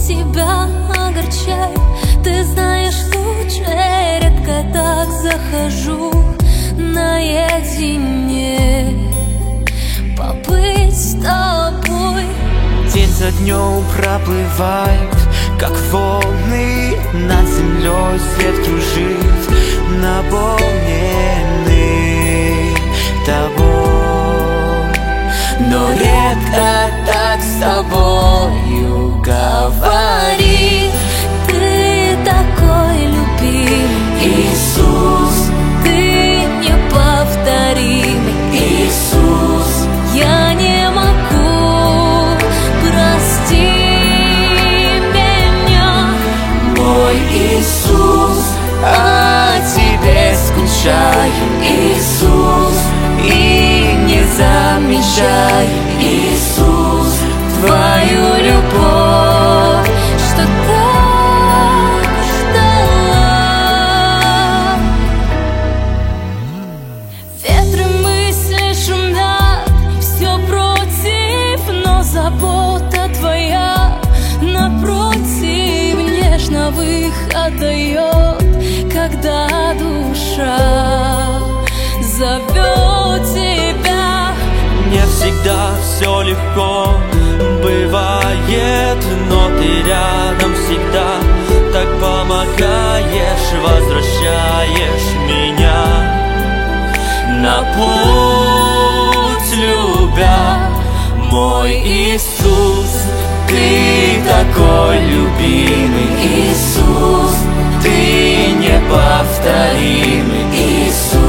тебя огорчаю. Ты знаешь, лучше редко так захожу наедине. Побыть с тобой. День за днем проплывает, как волны над землей. Свет кружит, наполненный тобой. Но редко так с тобою говорит. Ты такой любимый, Иисус, ты неповторимый, Иисус. Я не могу, прости меня, мой Иисус, о тебе скучаю, Иисус, и не замечаю, Иисус, твою любовь, что так ждала. Ветры мысли шумят, все против, но забота твоя напротив нежно выход дает, когда душа зовет тебя. Не всегда все легко бывает, но ты рядом всегда, так помогаешь, возвращаешь меня на путь любя. Мой Иисус, ты такой любимый, Иисус, ты неповторимый, Иисус.